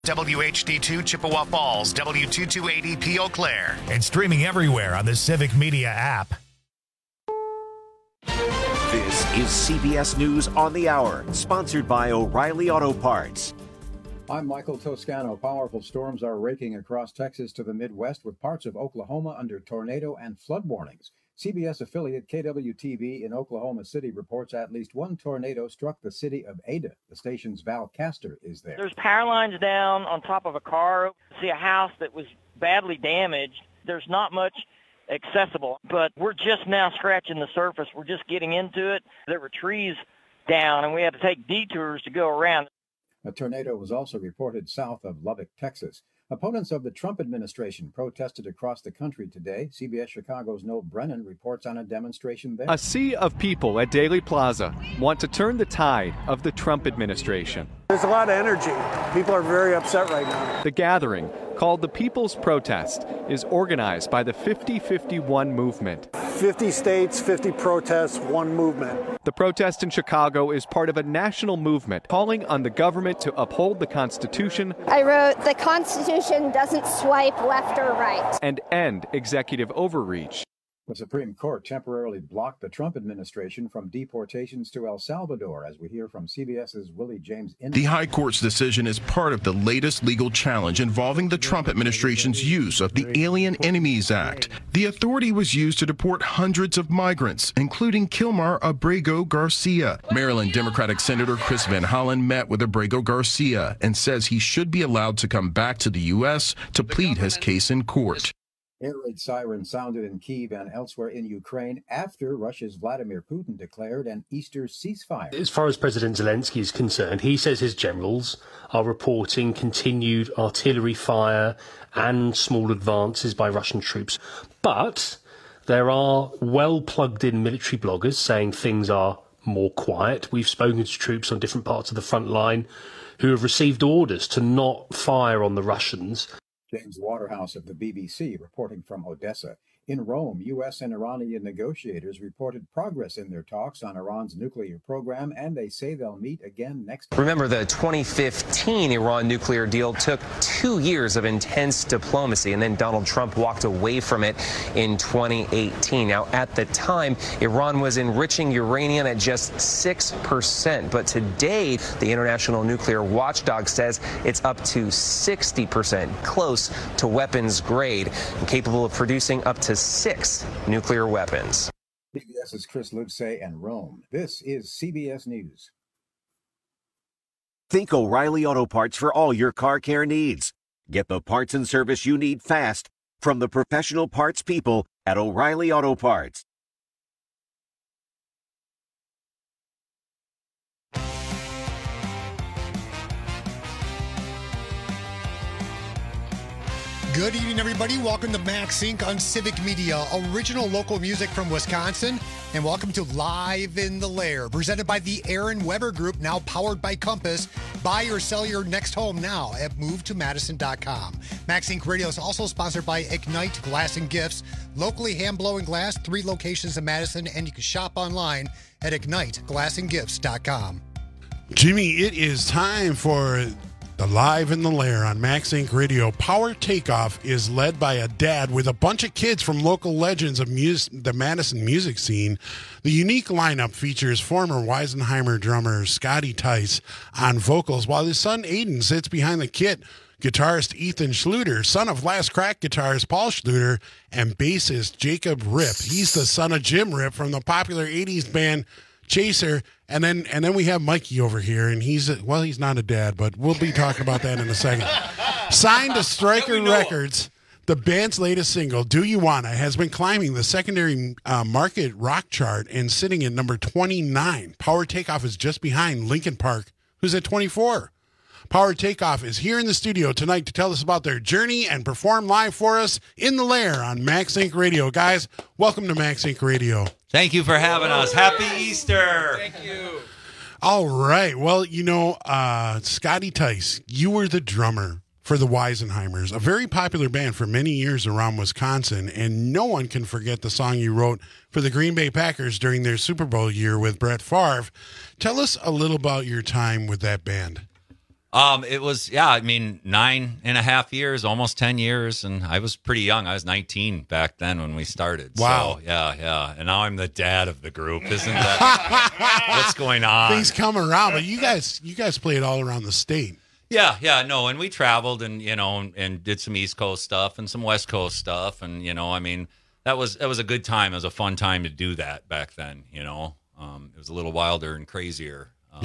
WHD2 Chippewa Falls, W2280P Eau Claire. And streaming everywhere on the Civic Media app. This is CBS News on the Hour, sponsored by O'Reilly Auto Parts. I'm Michael Toscano. Powerful storms are raking across Texas to the Midwest, with parts of Oklahoma under tornado and flood warnings. CBS affiliate KWTV in Oklahoma City reports at least one tornado struck the city of Ada. The station's Val Castor is there. There's power lines down on top of a car. See a house that was badly damaged. There's not much accessible, but we're just now scratching the surface. We're just getting into it. There were trees down, and we had to take detours to go around. A tornado was also reported south of Lubbock, Texas. Opponents of the Trump administration protested across the country today. CBS Chicago's Noel Brennan reports on a demonstration there. A sea of people at Daley Plaza want to turn the tide of the Trump administration. There's a lot of energy. People are very upset right now. The gathering, called the People's Protest, is organized by the 50-51 movement. 50 states, 50 protests, one movement. The protest in Chicago is part of a national movement calling on the government to uphold the Constitution. I wrote, "The Constitution doesn't swipe left or right." And end executive overreach. The Supreme Court temporarily blocked the Trump administration from deportations to El Salvador, as we hear from CBS's Willie James. The High Court's decision is part of the latest legal challenge involving the Trump administration's use of the Alien Enemies Act. The authority was used to deport hundreds of migrants, including Kilmar Abrego Garcia. Maryland Democratic Senator Chris Van Hollen met with Abrego Garcia and says he should be allowed to come back to the U.S. to plead his case in court. Air raid sirens sounded in Kyiv and elsewhere in Ukraine after Russia's Vladimir Putin declared an Easter ceasefire. As far as President Zelensky is concerned, he says his generals are reporting continued artillery fire and small advances by Russian troops. But there are well-plugged-in military bloggers saying things are more quiet. We've spoken to troops on different parts of the front line who have received orders to not fire on the Russians. James Waterhouse of the BBC reporting from Odessa. In Rome, U.S. and Iranian negotiators reported progress in their talks on Iran's nuclear program, and they say they'll meet again next. Remember, the 2015 Iran nuclear deal took 2 years of intense diplomacy, and then Donald Trump walked away from it in 2018. Now, at the time, Iran was enriching uranium at just 6%, but today, the International Nuclear Watchdog says it's up to 60%, close to weapons grade, and capable of producing up to 6 nuclear weapons. CBS's Chris Livesay and Rome. This is CBS News. Think O'Reilly Auto Parts for all your car care needs. Get the parts and service you need fast from the professional parts people at O'Reilly Auto Parts. Good evening, everybody. Welcome to Max Inc. on Civic Media, original local music from Wisconsin. And welcome to Live in the Lair, presented by the Aaron Weber Group, now powered by Compass. Buy or sell your next home now at movetomadison.com. Max Inc. Radio is also sponsored by Ignite Glass and Gifts, locally hand-blowing glass, 3 locations in Madison, and you can shop online at igniteglassandgifts.com. Jimmy, it is time for the Live in the Lair on Max Inc. Radio. Power Takeoff is led by a dad with a bunch of kids from local legends of the Madison music scene. The unique lineup features former Weisenheimer drummer Scotty Tice on vocals, while his son Aiden sits behind the kit. Guitarist Ethan Schluter, son of Last Crack guitarist Paul Schluter, and bassist Jacob Ripp. He's the son of Jim Ripp from the popular 80s band Chaser. And then we have Mikey over here, and he's not a dad, but we'll be talking about that in a second. Signed to Stryker Records, the band's latest single, Do You Wanna, has been climbing the secondary market rock chart and sitting at number 29. Power Takeoff is just behind Linkin Park, who's at 24. Power Takeoff is here in the studio tonight to tell us about their journey and perform live for us in the Lair on Max Inc. Radio. Guys, welcome to Max Inc. Radio. Thank you for having us. Happy Easter. Thank you. All right. Well, Scotty Tice, you were the drummer for the Weisenheimers, a very popular band for many years around Wisconsin, and no one can forget the song you wrote for the Green Bay Packers during their Super Bowl year with Brett Favre. Tell us a little about your time with that band. It was, 9.5 years, almost 10 years. And I was pretty young. I was 19 back then when we started. Wow. So, yeah. And now I'm the dad of the group. Isn't that what's going on? Things come around, but you guys played all around the state. Yeah, no. And we traveled and, and did some East Coast stuff and some West Coast stuff. And, that was a good time. It was a fun time to do that back then, It was a little wilder and crazier.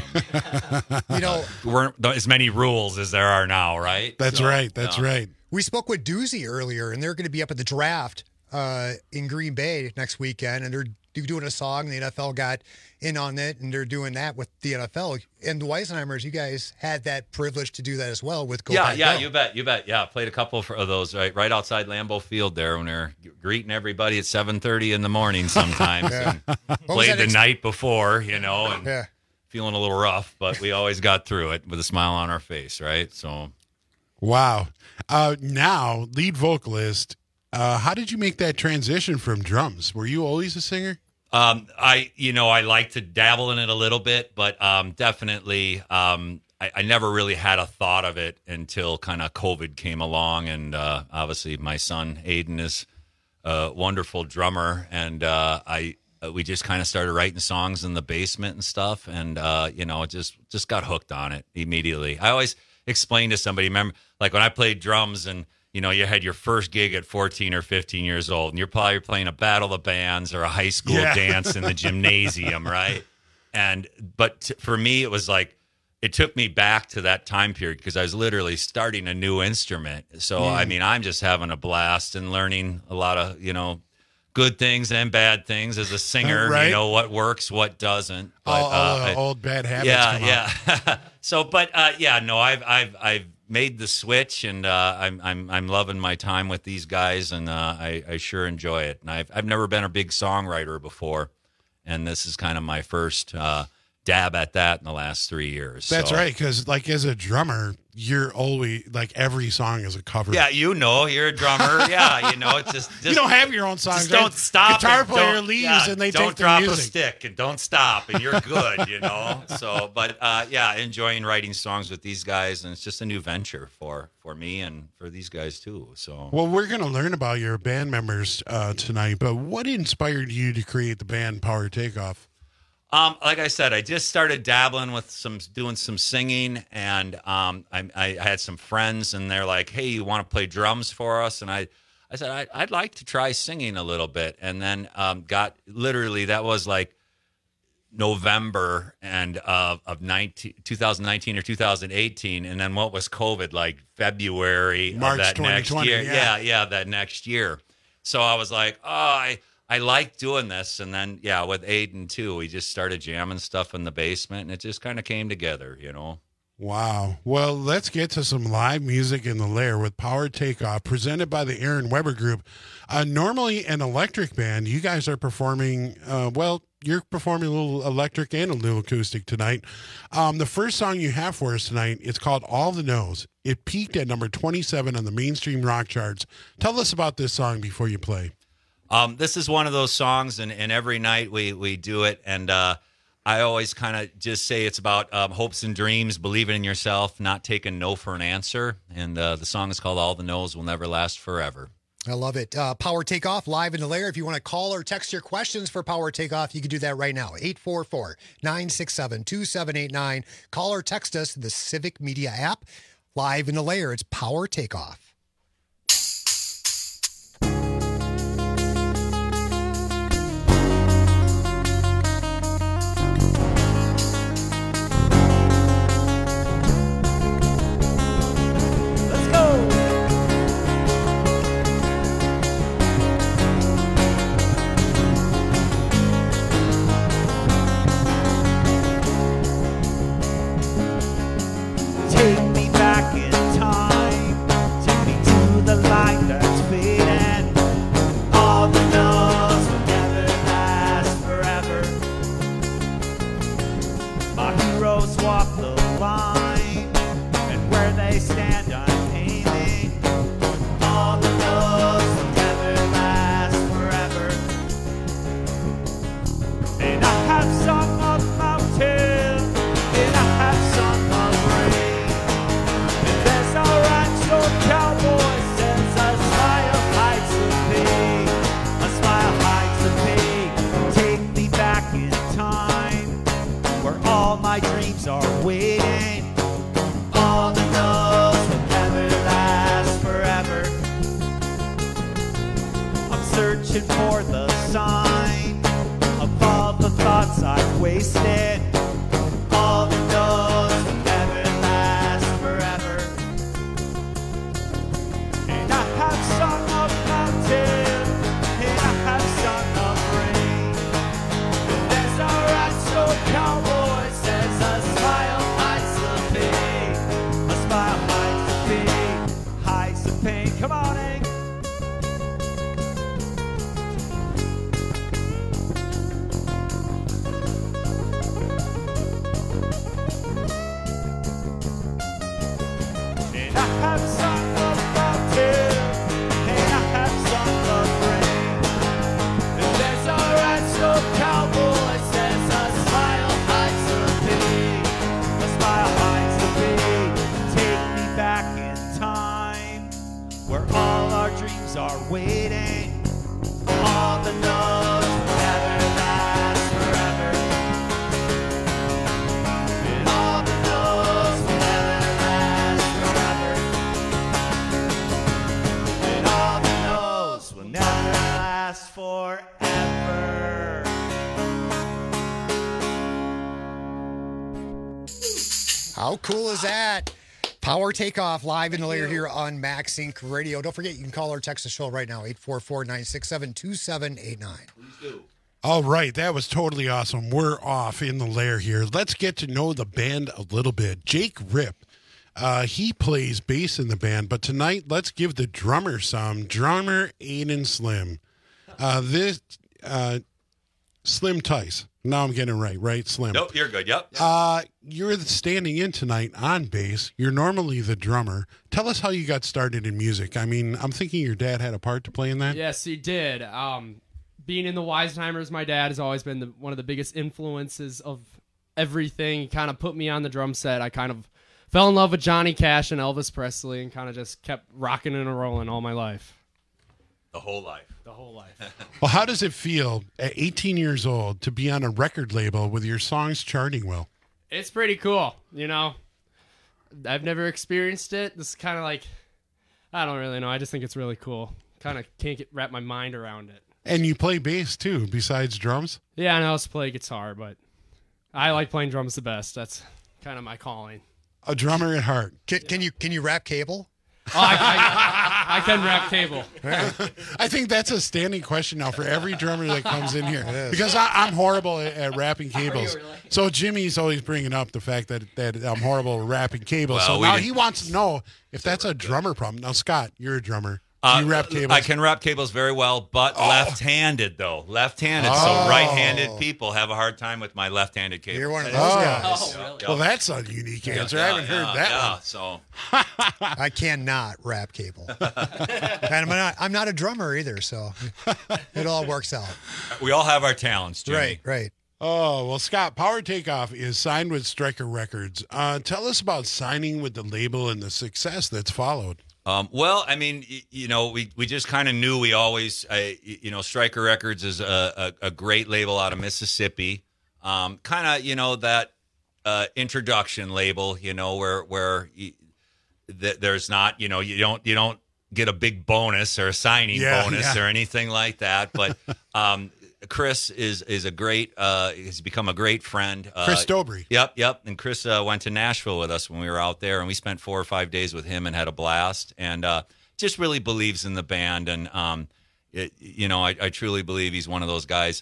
Weren't as many rules as there are now, right? That's right. That's right. We spoke with Doozy earlier, and they're going to be up at the draft in Green Bay next weekend, and they're doing a song. The NFL got in on it, and they're doing that with the NFL. And the Weisenheimers, you guys had that privilege to do that as well with Go Pack Go. You bet. Yeah, played a couple of those right outside Lambeau Field there when they're greeting everybody at 7:30 in the morning sometimes. And played the night before, and feeling a little rough, but we always got through it with a smile on our face, right? So, wow. Now, lead vocalist, how did you make that transition from drums? Were you always a singer? I like to dabble in it a little bit, but definitely I never really had a thought of it until kind of COVID came along, and obviously my son Aiden is a wonderful drummer, and we just kind of started writing songs in the basement and stuff, and just got hooked on it immediately. I always explain to somebody, remember, like when I played drums and you had your first gig at 14 or 15 years old, and you're probably playing a battle of bands or a high school dance in the gymnasium, right? But for me, it was like, it took me back to that time period because I was literally starting a new instrument. So, I'm just having a blast and learning a lot of, good things and bad things as a singer, right? What works, what doesn't. But, all the old bad habits come out. So, but I've made the switch, and I'm loving my time with these guys, and I sure enjoy it. And I've never been a big songwriter before, and this is kind of my first dab at that in the last 3 years. That's right, because as a drummer, you're always every song is a cover. Yeah, you're a drummer. It's just you don't have your own songs. Just don't stop. Guitar player leaves and they take the music. Don't drop a stick and don't stop, and you're good. So, but enjoying writing songs with these guys, and it's just a new venture for me and for these guys too. So, well, we're going to learn about your band members tonight. But what inspired you to create the band Power Takeoff? Like I said, I just started dabbling with doing some singing, and I had some friends, and they're like, "Hey, you want to play drums for us?" And I said, I'd like to try singing a little bit, and then that was like November of 2019 or 2018, and then what was COVID, like February March of that next year? Yeah, that next year. So I was like, I like doing this, and then with Aiden too, we just started jamming stuff in the basement, and it just kind of came together, Wow. Well, let's get to some live music in the Lair with Power Takeoff, presented by the Aaron Weber Group. Normally an electric band, you guys are performing, you're performing a little electric and a little acoustic tonight. The first song you have for us tonight, it's called All the No's. It peaked at number 27 on the mainstream rock charts. Tell us about this song before you play. This is one of those songs, and every night we do it, and I always kind of just say it's about hopes and dreams, believing in yourself, not taking no for an answer, and the song is called All the No's Will Never Last Forever. I love it. Power Takeoff live in the Lair. If you want to call or text your questions for Power Takeoff, you can do that right now. 844-967-2789. Call or text us the Civic Media app. Live in the Lair, it's Power Takeoff. Take me back in time, take me of pain. Come on, Hank. And I have sung of mountain, and I have sung of rain. And there's a rascal cowboy says a smile hides the pain. A smile hides the pain. Take me back in time, where all our dreams are waiting. All the notes will never last forever. And all the notes will never last forever. And all the notes will never last forever. How cool is that? Power Takeoff live in the layer here on Max Inc. Radio. Don't forget, you can call or text the show right now, 844-967-2789. Please do. All right, that was totally awesome. We're off in the lair here. Let's get to know the band a little bit. Jake Ripp, he plays bass in the band, but tonight let's give the drummer some. Drummer Aiden Slim. Slim Tice. Now I'm getting it right? Slim. Nope, you're good. Yep. You're standing in tonight on bass. You're normally the drummer. Tell us how you got started in music. I mean, I'm thinking your dad had a part to play in that. Yes, he did. Being in the Weisenheimers, my dad has always been one of the biggest influences of everything. He kind of put me on the drum set. I kind of fell in love with Johnny Cash and Elvis Presley and kind of just kept rocking and rolling all my life. The whole life. The whole life. Well, how does it feel at 18 years old to be on a record label with your songs charting well? It's pretty cool. You know, I've never experienced it. This is kind of like, I don't really know. I just think it's really cool. Kind of can't wrap my mind around it. And you play bass too, besides drums? Yeah, and I also play guitar, but I like playing drums the best. That's kind of my calling. A drummer at heart. Can you rap cable? Oh, I can rap cable. I think that's a standing question now for every drummer that comes in here. Because I'm horrible at rapping cables. Really? So Jimmy's always bringing up the fact that I'm horrible at rapping cables. Well, so now he wants to know if that's a drummer problem. Now, Scott, you're a drummer. Do you rap cables? I can rap cables very well, but left-handed, though. Left-handed. So right-handed people have a hard time with my left-handed cables. You're one of those guys. Oh, really? Well, that's a unique answer. I haven't heard that one. So I cannot rap cable. And I'm not a drummer either, so it all works out. We all have our talents, Jimmy. Right. Oh, well, Scott, Power Takeoff is signed with Stryker Records. Tell us about signing with the label and the success that's followed. Well, I mean, we just kind of knew we always, Stryker Records is a great label out of Mississippi. Kind of, that introduction label, where there's not, you don't get a big bonus or a signing bonus or anything like that. But Chris is a great, has become a great friend. Chris Dobry. Yep. And Chris went to Nashville with us when we were out there, and we spent 4 or 5 days with him and had a blast. And just really believes in the band, and I truly believe he's one of those guys.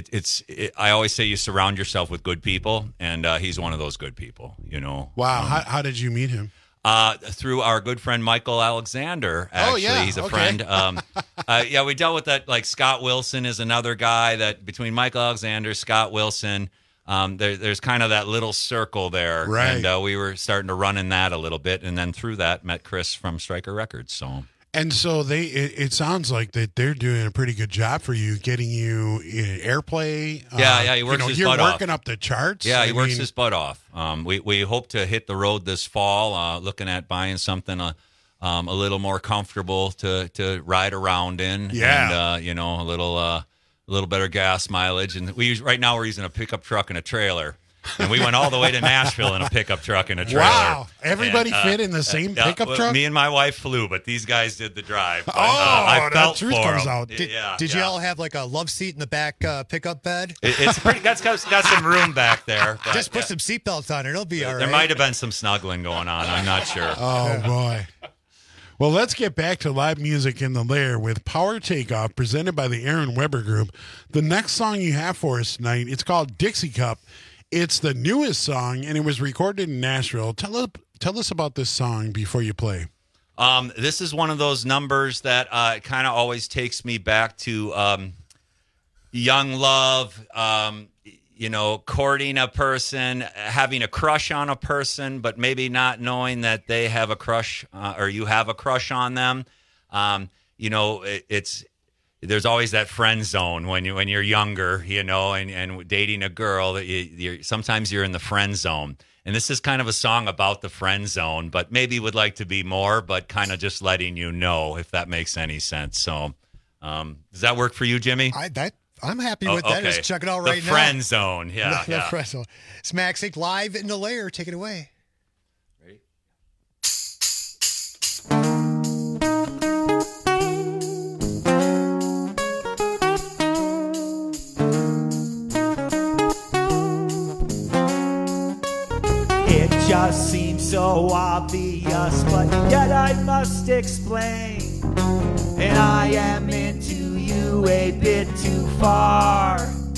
I always say you surround yourself with good people, and he's one of those good people. Wow. How did you meet him? Through our good friend Michael Alexander. Actually, he's a friend. We dealt with that. Like Scott Wilson is another guy that between Michael Alexander, Scott Wilson, there's kind of that little circle there, right? And we were starting to run in that a little bit, and then through that met Chris from Stryker Records. So. And so it sounds like that they're doing a pretty good job for you, getting you in airplay. Yeah, he works his butt off. You're working up the charts. Yeah, he works his butt off. We hope to hit the road this fall, looking at buying something a little more comfortable to ride around in. Yeah. And, a little better gas mileage. And right now we're using a pickup truck and a trailer. And we went all the way to Nashville in a pickup truck and a trailer. Wow. Everybody fit in the same pickup truck? Me and my wife flew, but these guys did the drive. But, I felt the truth comes out. Did you all have like a love seat in the back pickup bed? It's pretty. That's got some room back there. But, just put some seatbelts on it. It'll be all right. There might have been some snuggling going on. I'm not sure. Oh, boy. Well, let's get back to live music in the lair with Power Takeoff, presented by the Aaron Weber Group. The next song you have for us tonight, it's called Dixie Cup. It's the newest song, and it was recorded in Nashville. Tell us about this song before you play. This is one of those numbers that kind of always takes me back to young love, courting a person, having a crush on a person, but maybe not knowing that they have a crush or you have a crush on them. There's always that friend zone when you're younger, and dating a girl. Sometimes you're in the friend zone. And this is kind of a song about the friend zone, but maybe would like to be more, but kind of just letting you know, if that makes any sense. So does that work for you, Jimmy? I'm happy with that. Okay. Let's check it out right now. The friend zone. Yeah. The friend zone. It's Max Inc. live in the lair. Take it away. Ready? It just seems so obvious, but yet I must explain. And I am into you a bit too far.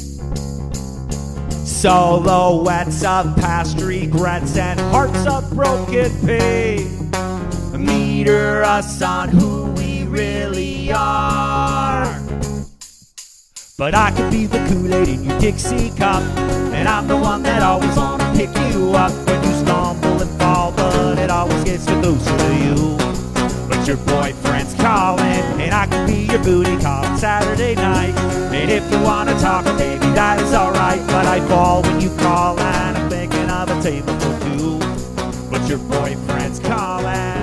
Silhouettes of past regrets and hearts of broken pain meter us on who we really are. But I could be the Kool-Aid in your Dixie cup, and I'm the one that always wanna pick you up when you stumble and fall, but it always gets you closer to you. But your boyfriend's calling, and I could be your booty call on Saturday night. And if you wanna talk, baby, that is alright, but I fall when you call, and I'm thinking of a table for two. But your boyfriend's calling.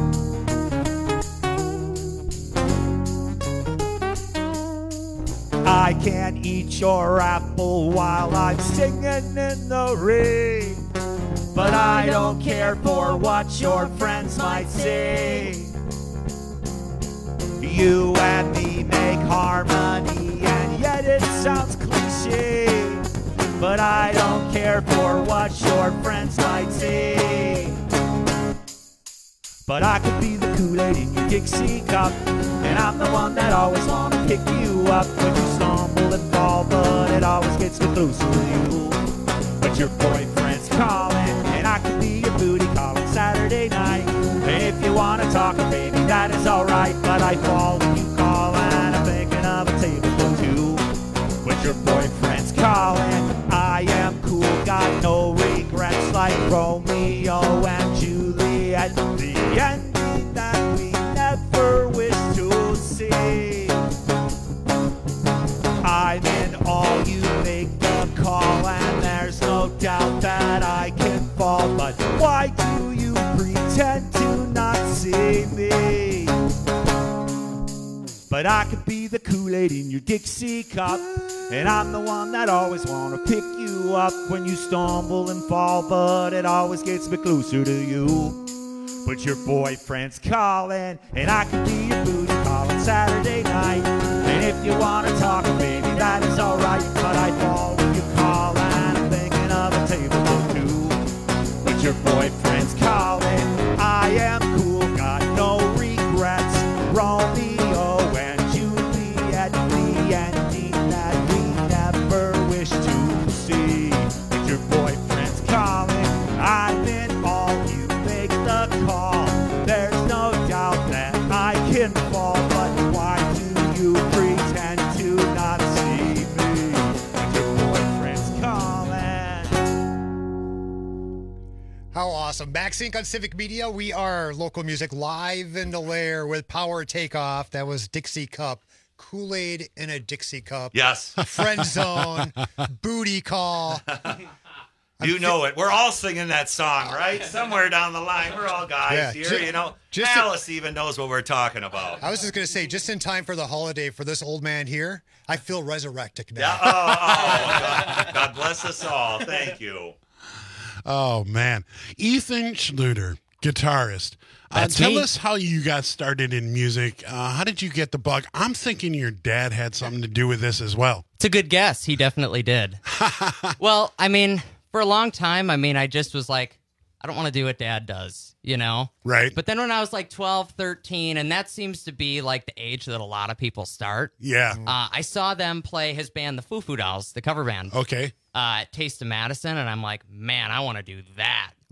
I can't eat your apple while I'm singing in the rain, but I don't care for what your friends might say. You and me make harmony, and yet it sounds cliche, but I don't care for what your friends might say. But I could be the Kool-Aid in your Dixie cup, and I'm the one that always wanna pick you up when you stumble and fall, but it always gets me closer to you. But your boyfriend's calling, and I could be your booty call on Saturday night. And if you wanna talk, baby, that is alright, but I fall when you call, and I'm thinking of a table for two. But your boyfriend's calling. I am cool, got no regrets, like Romeo and Juliet. The ending that we never wish to see. I'm in all, you make the call, and there's no doubt that I can fall. But why do you pretend to not see me? But I could be the Kool-Aid in your Dixie cup, and I'm the one that always wanna pick you up when you stumble and fall, but it always gets me closer to you. But your boyfriend's calling, and I could be your booty call on Saturday night. And if you wanna talk, baby, that is alright, but I fall when you call, and I'm thinking of a table for two. But your boyfriend's calling. I am cool, got no regrets. Romeo and Juliet, the ending that we never wish to see. But your boyfriend's calling. I'm in all, you make the call. There's no doubt that I can fall, but why do you pretend to not see me? But your boyfriend's calling. How awesome. Max Inc. on Civic Media. We are local music live in the lair with Power Takeoff. That was Dixie Cup. Kool-Aid in a Dixie Cup. Yes. Friend Zone. Booty Call. You know it. We're all singing that song, right? Somewhere down the line. We're all guys here, Alice even knows what we're talking about. I was just going to say, just in time for the holiday for this old man here, I feel resurrected now. Yeah. God bless us all. Thank you. Oh, man. Ethan Schluter, guitarist. Tell us how you got started in music. How did you get the bug? I'm thinking your dad had something to do with this as well. It's a good guess. He definitely did. Well, I mean, for a long time, I just was like, I don't want to do what dad does, Right. But then when I was like 12, 13, and that seems to be like the age that a lot of people start. Yeah. I saw them play his band, the Foo Foo Dolls, the cover band. Okay. At Taste of Madison, and I'm like, man, I want to do that.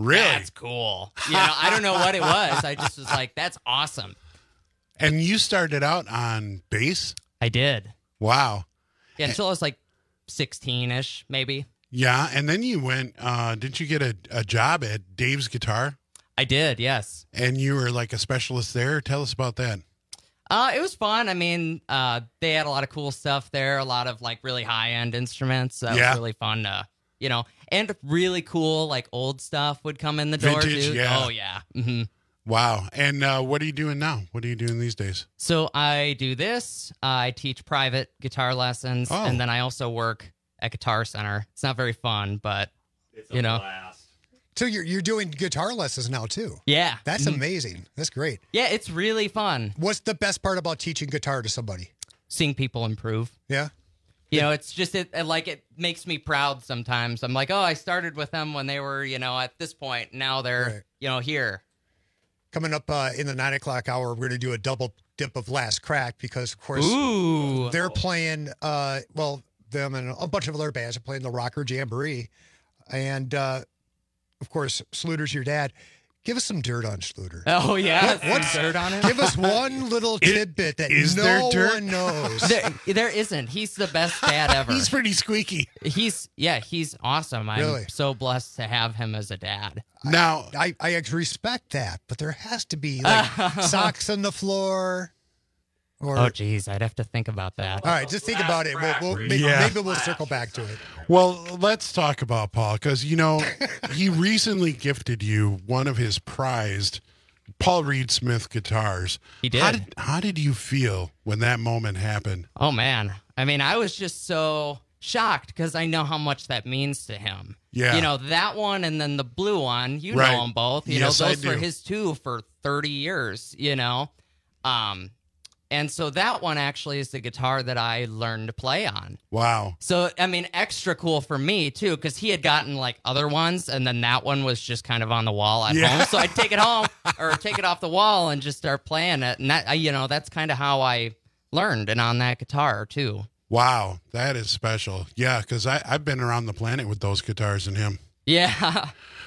Really? That's cool. I don't know what it was. I just was like, that's awesome. And you started out on bass? I did. Wow. Yeah, until I was like 16-ish, maybe. Yeah, and then you went, didn't you get a job at Dave's Guitar? I did, yes. And you were like a specialist there? Tell us about that. It was fun. I mean, they had a lot of cool stuff there, a lot of like really high-end instruments. That was really fun to, and really cool like old stuff would come in the door, Vintage, too. yeah. Oh, yeah. Mm-hmm. Wow. And what are you doing now? What are you doing these days? So I do this. I teach private guitar lessons, and then I also work at Guitar Center. It's not very fun, but, it's a blast. So you're doing guitar lessons now, too? Yeah. That's amazing. That's great. Yeah, it's really fun. What's the best part about teaching guitar to somebody? Seeing people improve. Yeah? It's just, it makes me proud sometimes. I'm like, oh, I started with them when they were, at this point. Now they're, here. Coming up in the 9 o'clock hour, we're going to do a double dip of Last Crack because, of course, they're playing, them and a bunch of other bands are playing the Rocker Jamboree. And, of course, Schluter's your dad. Give us some dirt on Schluter. Oh, yeah. What's dirt on him? Give us one little tidbit that no one knows. There isn't. He's the best dad ever. He's pretty squeaky. He's awesome. I'm so blessed to have him as a dad. Now, I respect that, but there has to be like socks on the floor. Oh, geez, I'd have to think about that. All right, just think about it. Maybe we'll circle back to it. Well, let's talk about Paul, because, he recently gifted you one of his prized Paul Reed Smith guitars. He did. How did you feel when that moment happened? Oh, man. I mean, I was just so shocked because I know how much that means to him. Yeah. That one and then the blue one, know them both. Those were his too for 30 years, And so that one actually is the guitar that I learned to play on. Wow. So, I mean, extra cool for me, too, because he had gotten, like, other ones, and then that one was just kind of on the wall at home. So I'd take it home or take it off the wall and just start playing it. And, that, that's kind of how I learned and on that guitar, too. Wow. That is special. Yeah, because I've been around the planet with those guitars and him. Yeah.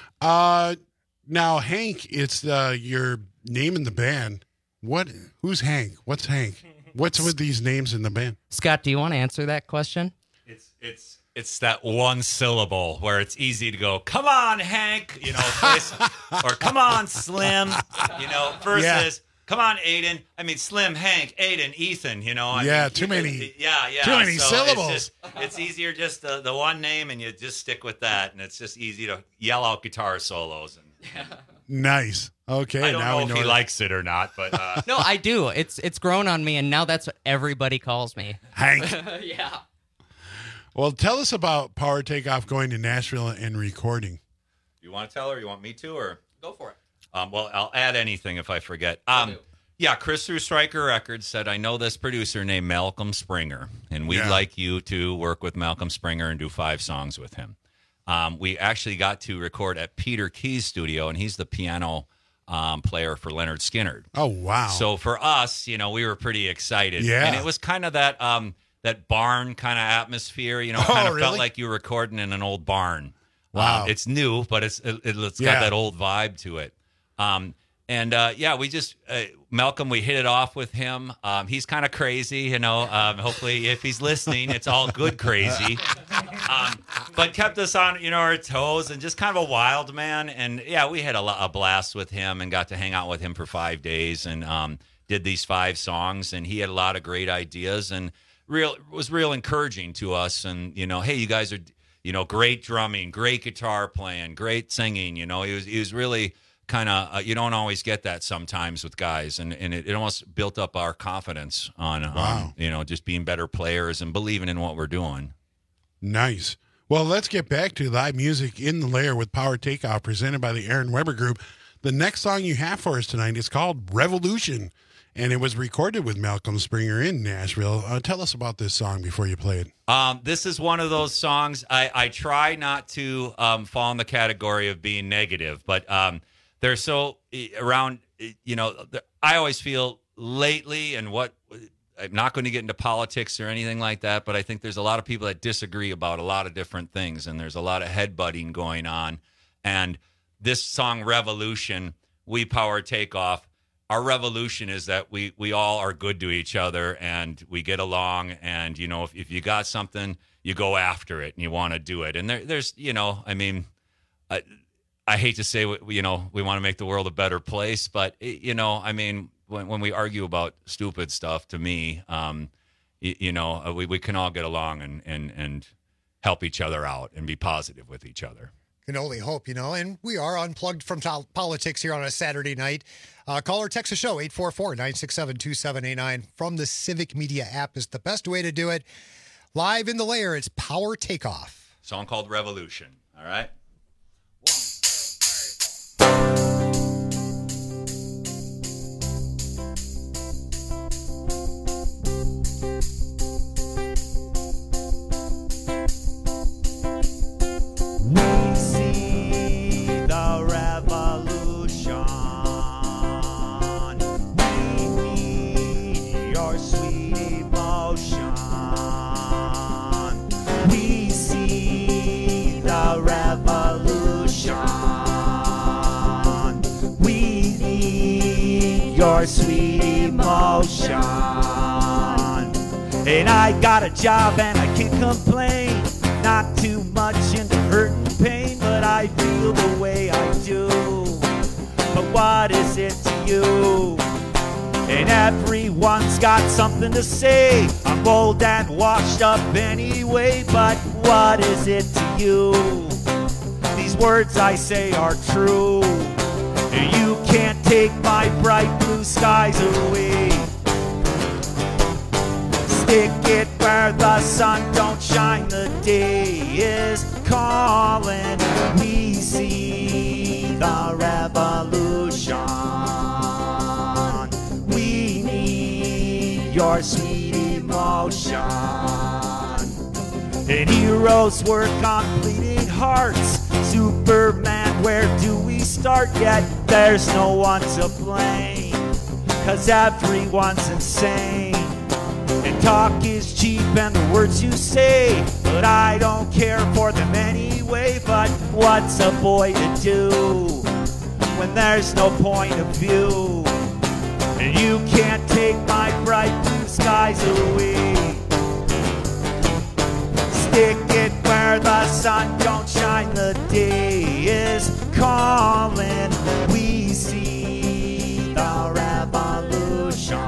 Now, Hank, it's your name in the band. Who's Hank? What's Hank? What's with these names in the band? Scott, do you want to answer that question? It's that one syllable where it's easy to go, come on, Hank, or come on, Slim, versus come on, Aiden. I mean, Slim, Hank, Aiden, Ethan, too many. Too many syllables. It's easier just the one name, and you just stick with that, and it's just easy to yell out guitar solos. Nice. Okay. I don't know if he likes it or not, but no, I do. It's grown on me, and now that's what everybody calls me. Hank. Yeah. Well, tell us about Power Takeoff going to Nashville and recording. You want to tell her? You want me to, or go for it? Well, I'll add anything if I forget. Chris through Stryker Records said, I know this producer named Malcolm Springer, and we'd like you to work with Malcolm Springer and do 5 songs with him. We actually got to record at Peter Key's studio, and he's the piano player for Leonard Skinner. Oh, wow. So for us, we were pretty excited. Yeah. And it was kind of that barn kind of atmosphere, felt like you were recording in an old barn. Wow. It's new, but it's got that old vibe to it. We just, Malcolm, we hit it off with him. He's kind of crazy, hopefully if he's listening, it's all good crazy. But kept us on, our toes and just kind of a wild man. And we had a blast with him and got to hang out with him for 5 days and did these 5 songs. And he had a lot of great ideas and was real encouraging to us. And, hey, you guys are, great drumming, great guitar playing, great singing. He was really kind of, you don't always get that sometimes with guys. And it almost built up our confidence on, just being better players and believing in what we're doing. Nice. Well, let's get back to live music in the Lair with Power Takeoff, presented by the Aaron Weber Group. The next song you have for us tonight is called Revolution, and it was recorded with Malcolm Springer in Nashville. Tell us about this song before you play it. This is one of those songs I try not to fall in the category of being negative, but they're so around, I always feel lately and I'm not going to get into politics or anything like that, but I think there's a lot of people that disagree about a lot of different things, and there's a lot of headbutting going on. And this song Revolution, We Power Takeoff, our revolution is that we all are good to each other and we get along. And, you know, if you got something, you go after it and you want to do it. And there's, you know, I mean, I hate to say, you know, we want to make the world a better place, but, you know, I mean, when we argue about stupid stuff, to me, you know, we can all get along and help each other out and be positive with each other. Can only hope, you know, and we are unplugged from politics here on a Saturday night. Call or text the show, 844-967-2789 from the Civic Media app is the best way to do it. Live in the lair, it's Power Takeoff. Song called Revolution, all right? Your sweet emotion. And I got a job and I can't complain. Not too much into hurt and pain, but I feel the way I do. But what is it to you? And everyone's got something to say. I'm old and washed up anyway, but what is it to you? These words I say are true. You can't take my bright blue skies away. Stick it where the sun don't shine. The day is calling. We see the revolution. We need your sweet emotion. And heroes work on bleeding hearts. Superman, where do we start? Yet there's no one to blame, 'cause everyone's insane. And talk is cheap and the words you say, but I don't care for them anyway. But what's a boy to do when there's no point of view? And you can't take my bright blue skies away. Stick it where the sun don't shine. The day is calling. We see the revolution.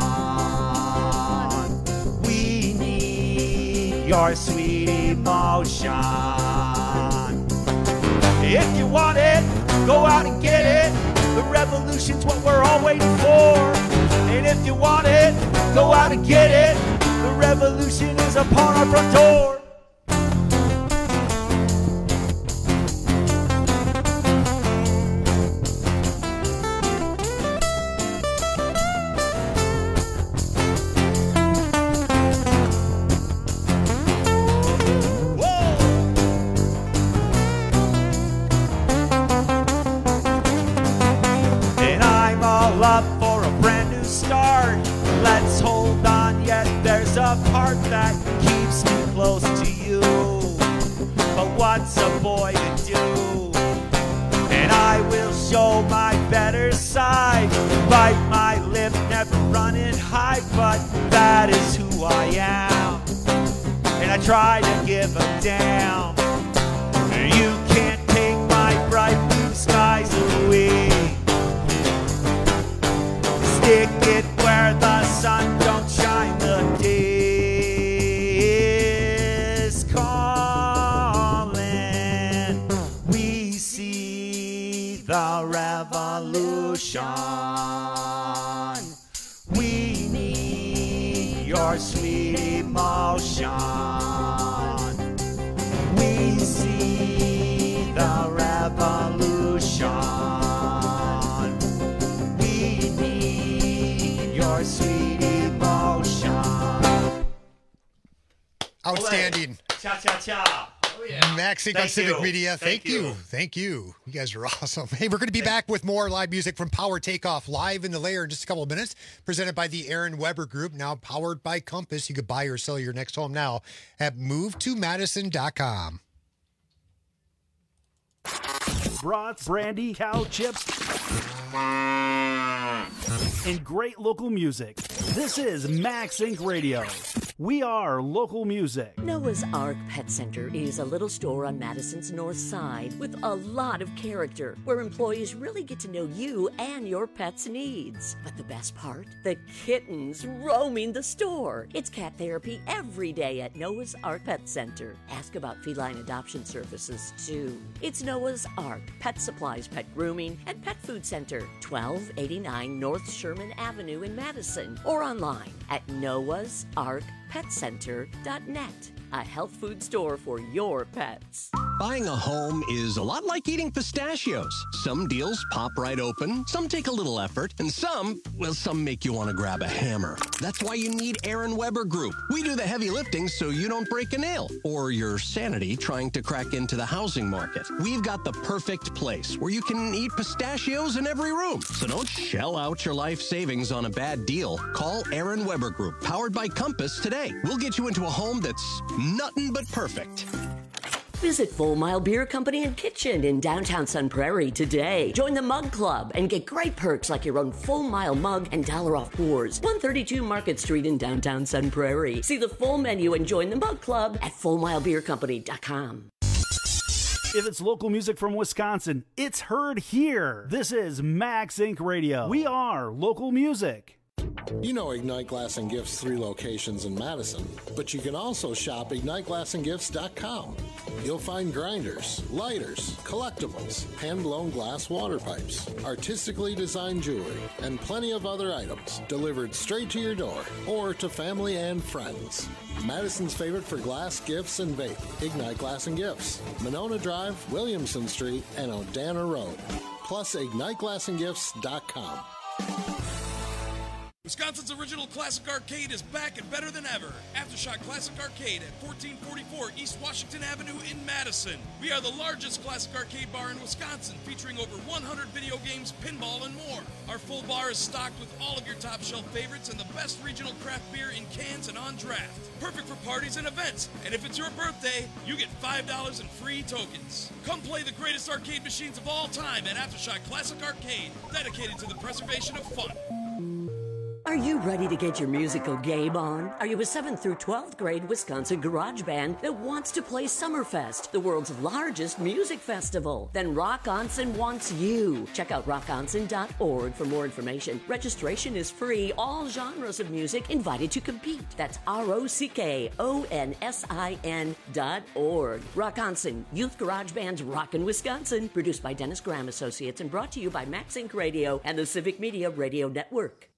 We need your sweet emotion. If you want it, go out and get it. The revolution's what we're all waiting for. And if you want it, go out and get it. The revolution is upon our front door. Up for a brand new start. Let's hold on, yet there's a part that keeps me close to you. But what's a boy to do? And I will show my better side. Bite my lip, never run and hide, but that is who I am. And I try to give a damn. You can't take my bright blue skies away. Stick it where the sun don't shine. The day is calling. We see the revolution. We need your sweet emotion. We see the revolution. Your sweet emotion. Outstanding. Cha-cha-cha. Oh, yeah. Max Sink on Civic Media. Thank you. Thank you. You guys are awesome. Hey, we're going to be back with more live music from Power Takeoff live in the lair in just a couple of minutes. Presented by the Aaron Weber Group, now powered by Compass. You could buy or sell your next home now at movetomadison.com. brats, brandy, cow chips, and great local music. This is Max Inc. Radio. We are local music. Noah's Ark Pet Center is a little store on Madison's north side with a lot of character, where employees really get to know you and your pet's needs. But the best part? The kittens roaming the store. It's cat therapy every day at Noah's Ark Pet Center. Ask about feline adoption services, too. It's Noah's Ark Pet Supplies, Pet Grooming, and Pet Food Center, 1289 North Sherman Avenue in Madison, or online at noahsarkpetcenter.net. A health food store for your pets. Buying a home is a lot like eating pistachios. Some deals pop right open, some take a little effort, and some make you want to grab a hammer. That's why you need Aaron Weber Group. We do the heavy lifting so you don't break a nail or your sanity trying to crack into the housing market. We've got the perfect place where you can eat pistachios in every room. So don't shell out your life savings on a bad deal. Call Aaron Weber Group, powered by Compass, today. We'll get you into a home that's nothing but perfect. Visit Full Mile Beer Company and Kitchen in downtown Sun Prairie today. Join the Mug Club and get great perks like your own Full Mile mug and $1 off pours. 132 Market Street in downtown Sun Prairie. See the full menu and join the Mug Club at FullMileBeerCompany.com. If it's local music from Wisconsin, it's heard here. This is Max Inc. Radio. We are local music. You know Ignite Glass and Gifts 3 locations in Madison, but you can also shop IgniteGlassandGifts.com. You'll find grinders, lighters, collectibles, hand-blown glass water pipes, artistically designed jewelry, and plenty of other items delivered straight to your door or to family and friends. Madison's favorite for glass, gifts, and vape, Ignite Glass and Gifts, Monona Drive, Williamson Street, and Odana Road. Plus, IgniteGlassandGifts.com. Wisconsin's original classic arcade is back and better than ever. Aftershock Classic Arcade at 1444 East Washington Avenue in Madison. We are the largest classic arcade bar in Wisconsin, featuring over 100 video games, pinball, and more. Our full bar is stocked with all of your top shelf favorites and the best regional craft beer in cans and on draft. Perfect for parties and events. And if it's your birthday, you get $5 in free tokens. Come play the greatest arcade machines of all time at Aftershock Classic Arcade, dedicated to the preservation of fun. Are you ready to get your musical game on? Are you a 7th through 12th grade Wisconsin garage band that wants to play Summerfest, the world's largest music festival? Then Rock Onsen wants you. Check out rockonsen.org for more information. Registration is free. All genres of music invited to compete. That's ROCKONSIN.org. Rock Onsen, Youth Garage Band's Rockin' Wisconsin. Produced by Dennis Graham Associates and brought to you by Max Inc. Radio and the Civic Media Radio Network.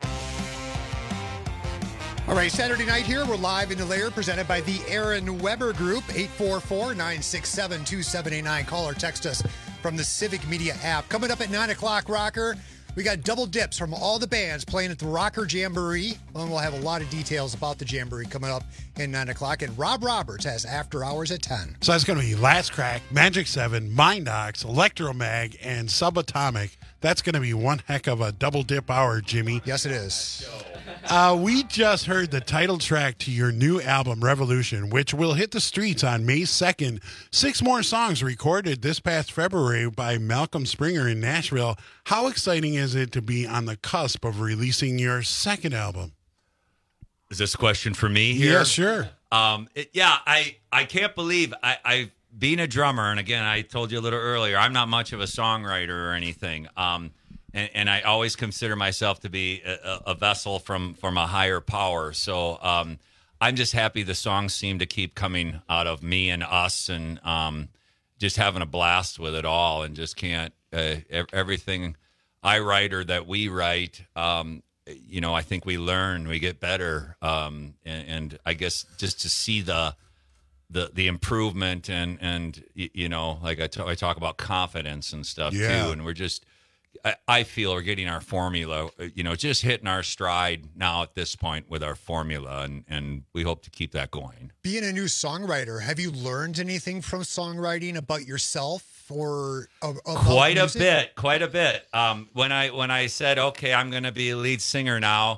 All right, Saturday night here, we're live in the lair, presented by the Aaron Weber Group, 844-967-2789. Call or text us from the Civic Media app. Coming up at 9 o'clock, Rocker, we got double dips from all the bands playing at the Rocker Jamboree. And we'll have a lot of details about the Jamboree coming up in 9 o'clock. And Rob Roberts has After Hours at 10. So that's going to be Last Crack, Magic 7, Mindox, Electromag, and Subatomic. That's going to be one heck of a double dip hour, Jimmy. Yes, it is. We just heard the title track to your new album, Revolution, which will hit the streets on May 2nd. 6 more songs recorded this past February by Malcolm Springer in Nashville. How exciting is it to be on the cusp of releasing your second album? Is this a question for me here? Yeah, sure. I can't believe I being a drummer, and again, I told you a little earlier, I'm not much of a songwriter or anything. And I always consider myself to be a vessel from a higher power. So I'm just happy the songs seem to keep coming out of me and us, and just having a blast with it all, and just can't everything I write or that we write. I think we learn, we get better, and I guess just to see the improvement and like I talk about confidence and stuff too, and we're just. I feel we're getting our formula, just hitting our stride now at this point with our formula, and we hope to keep that going. Being a new songwriter, have you learned anything from songwriting about yourself or about quite music? a bit? When I said, okay, I'm going to be a lead singer now,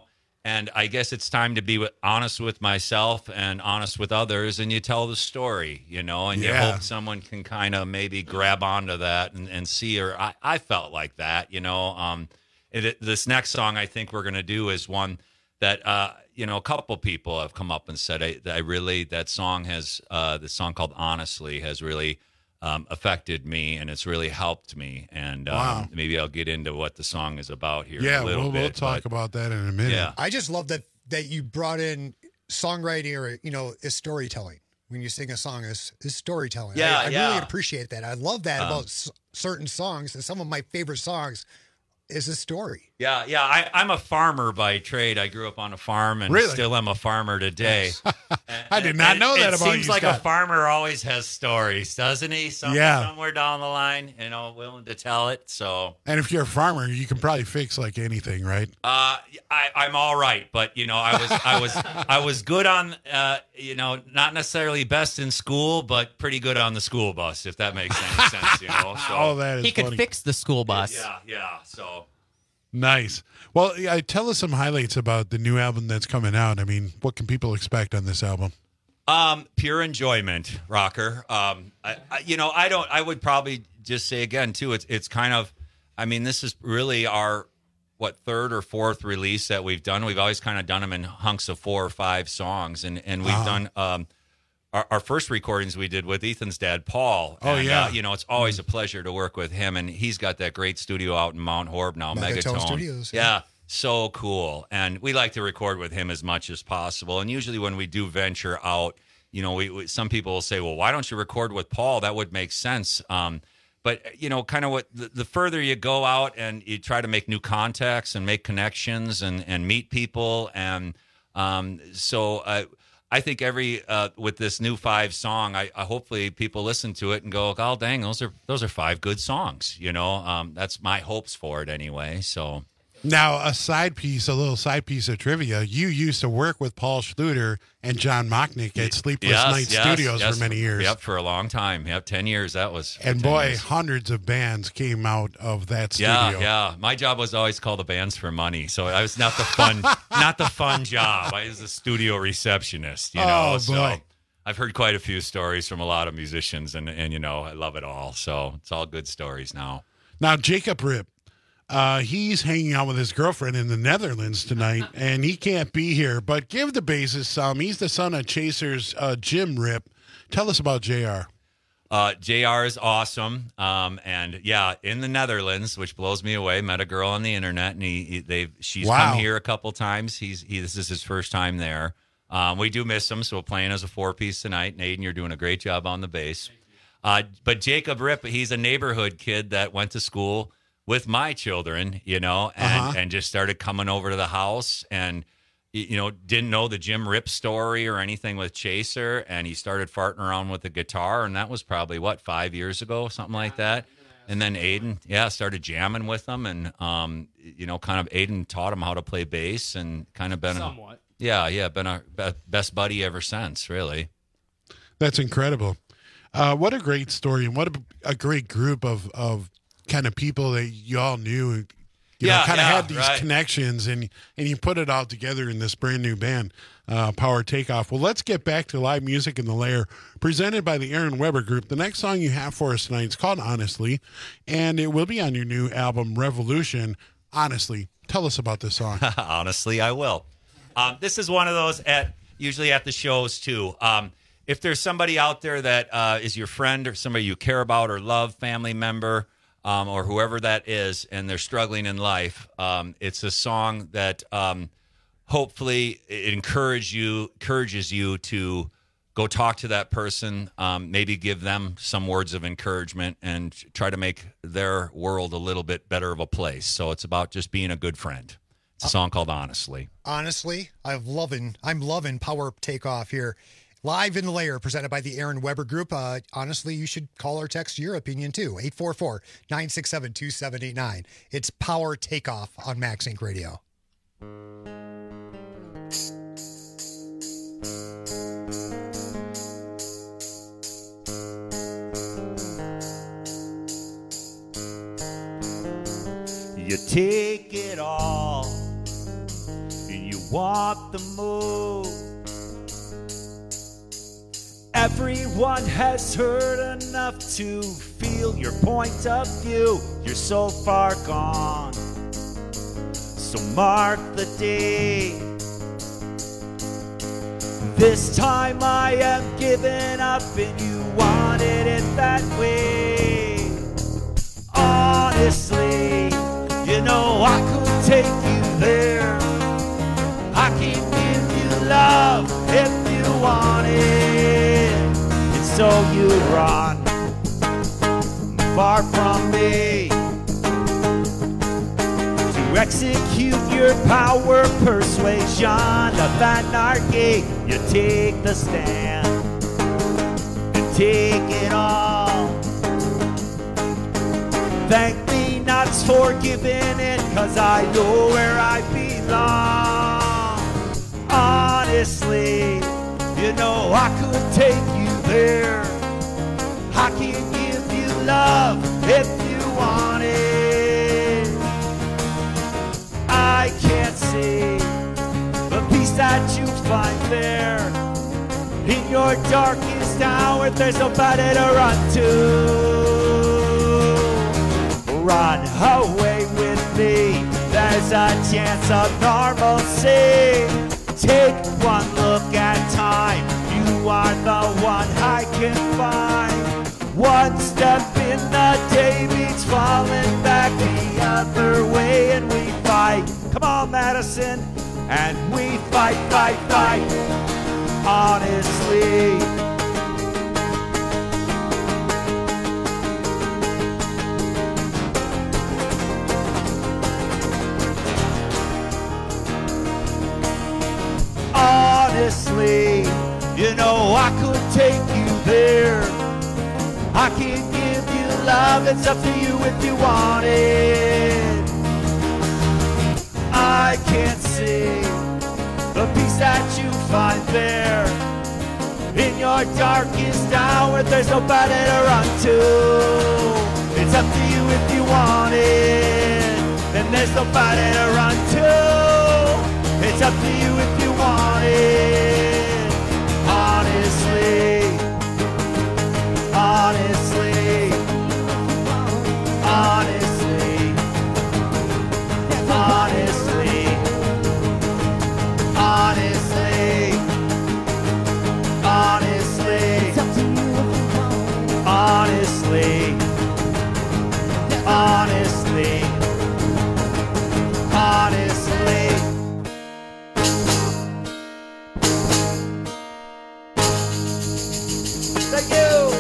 And I guess it's time to be honest with myself and honest with others, and you tell the story, you know, and you hope someone can kind of maybe grab onto that and see, or I felt like that, you know. This next song I think we're going to do is one that, you know, a couple people have come up and said, that song has, the song called Honestly has really affected me, and it's really helped me. And maybe I'll get into what the song is about here in a little bit. We'll talk about that in a minute. Yeah. I just love that you brought in songwriting, or, you know, is storytelling. When you sing a song, is storytelling. I really appreciate that. I love that about certain songs, and some of my favorite songs is a story. Yeah. I'm a farmer by trade. I grew up on a farm and still am a farmer today. I did not know that about you. It seems like a farmer always has stories, doesn't he? Somewhere down the line, you know, willing to tell it. So, and if you're a farmer, you can probably fix like anything, right? I'm all right, but you know, I was good on, you know, not necessarily best in school, but pretty good on the school bus, if that makes any sense, you know. So that is he could fix the school bus. Yeah. So. Nice. Well, tell us some highlights about the new album that's coming out. I mean, what can people expect on this album? Pure enjoyment, rocker. I would probably just say again too, it's kind of, I mean, this is really our third or fourth release that we've done. We've always kind of done them in hunks of 4 or 5 songs, and we've done our first recordings we did with Ethan's dad, Paul. You know, it's always a pleasure to work with him, and he's got that great studio out in Mount Horeb now, Megatone Studios. Yeah, so cool. And we like to record with him as much as possible. And usually when we do venture out, you know, some people will say, well, why don't you record with Paul? That would make sense. But, you know, kind of what the further you go out and you try to make new contacts and make connections and meet people. And so I think with this new 5 song, I hopefully people listen to it and go, oh, dang, those are 5 good songs. You know, that's my hopes for it anyway. So now a little side piece of trivia. You used to work with Paul Schluter and John Mocknick at Sleepless Night Studios for many years. Yep, for a long time. Yep, 10 years. That was. And boy, hundreds of bands came out of that studio. Yeah. My job was always call the bands for money, so I was not the fun job. I was a studio receptionist. You know, so I've heard quite a few stories from a lot of musicians, and you know, I love it all. So it's all good stories now. Now, Jacob Ripp. He's hanging out with his girlfriend in the Netherlands tonight, and he can't be here. But give the bassist some. He's the son of Chaser's Jim Ripp. Tell us about JR. JR is awesome. And yeah, in the Netherlands, which blows me away. Met a girl on the internet, and she's come here a couple times. This is his first time there. We do miss him, so we're playing as a 4-piece tonight. And Aiden, you're doing a great job on the bass. But Jacob Ripp, he's a neighborhood kid that went to school with my children, you know, and just started coming over to the house, and you know, didn't know the Jim Ripp story or anything with Chaser, and he started farting around with the guitar, and that was probably 5 years ago, something like that. And then Aiden, started jamming with them, and you know, kind of Aiden taught him how to play bass, and kind of been somewhat. Been our best buddy ever since, really. That's incredible. What a great story, and what a great group of kind of people that you all knew, had these connections, and you put it all together in this brand new band, Power Takeoff. Well, let's get back to live music in the Lair, presented by the Aaron Weber Group. The next song you have for us tonight is called Honestly, and it will be on your new album, Revolution. Honestly, tell us about this song. Honestly, I will. This is one of those usually at the shows too. If there's somebody out there that is your friend or somebody you care about or love, family member, or whoever that is, and they're struggling in life, it's a song that hopefully it encourages you to go talk to that person, maybe give them some words of encouragement, and try to make their world a little bit better of a place. So it's about just being a good friend. It's a song called Honestly. Honestly, I'm loving Power Takeoff here. Live in the Lair, presented by the Aaron Weber Group. Honestly, you should call or text your opinion, too. 844-967-2789. It's Power Takeoff on Max Inc. Radio. You take it all, and you want the move. Everyone has heard enough to feel your point of view. You're so far gone, so mark the day. This time I am giving up and you wanted it that way. Honestly, you know I could take you there. I can give you love if you want it. And so you run far from me to execute your power, persuasion of anarchy. You take the stand and take it all. Thank me not's for giving it, 'cause I know where I belong. Honestly, you know I could take you there. I can give you love if you want it. I can't see the peace that you find there. In your darkest hour, there's nobody to run to. Run away with me, there's a chance of normalcy. Take one look at time, you are the one I can find. One step in the day means falling back the other way, and we fight. Come on, Madison, and we fight, fight, fight. Honestly, honestly, you know I could take you there. I can give you love, it's up to you if you want it. I can't see the peace that you find there. In your darkest hour, there's nobody to run to. It's up to you if you want it, and there's nobody to run to. It's up to you if you want it. Honestly, honestly, honestly, honestly, honestly, honestly, honestly, honestly, honestly. Thank you.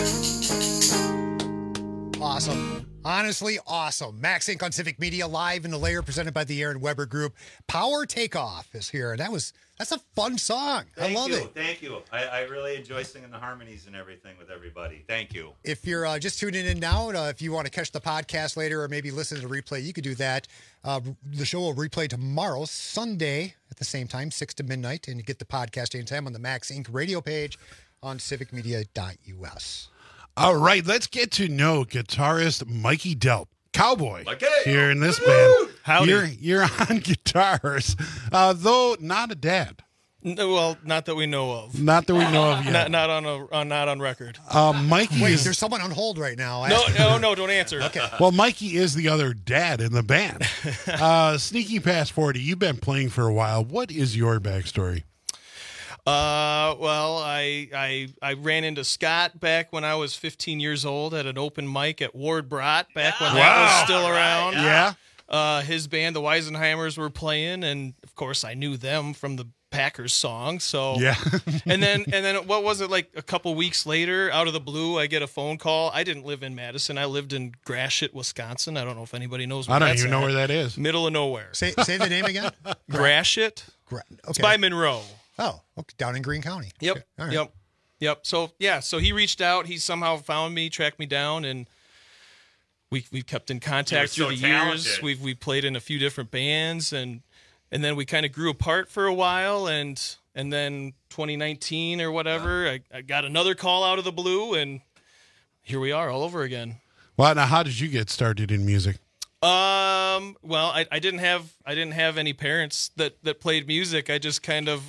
Awesome. Honestly, awesome. Max Inc. on Civic Media, live in the layer, presented by the Aaron Weber Group. Power Takeoff is here. And that's a fun song. I love it. Thank you. I really enjoy singing the harmonies and everything with everybody. Thank you. If you're just tuning in now, if you want to catch the podcast later or maybe listen to the replay, you could do that. The show will replay tomorrow, Sunday, at the same time, 6 to midnight. And you get the podcast anytime on the Max Inc. radio page on civicmedia.us. All right, let's get to know guitarist Mikey Delp. Cowboy Mikey! Here in this band. Howdy. You're on guitars, though not a dad. Well, not that we know of. Not that we know of yet. not on record. Mikey Wait, is... there's someone on hold right now. No, don't answer. Okay. Well, Mikey is the other dad in the band. Sneaky past 40, you've been playing for a while. What is your backstory? Well, I ran into Scott back when I was 15 years old at an open mic at Ward Brott back when that was still around. Yeah. His band, the Weisenheimers, were playing, and of course I knew them from the Packers song. So yeah. and then what was it, like a couple weeks later, out of the blue, I get a phone call. I didn't live in Madison. I lived in Gratiot, Wisconsin. I don't know if anybody knows where I don't that's even know at. where that is. Middle of nowhere. Say the name again. Gratiot. It's by Monroe. Oh, okay. Down in Greene County. Yep. Okay. All right. Yep. So he reached out. He somehow found me, tracked me down, and we've kept in contact through the years. We've played in a few different bands, and then we kind of grew apart for a while, and then 2019 or whatever, I got another call out of the blue, and here we are all over again. Well, now how did you get started in music? Well, I didn't have any parents that played music. I just kind of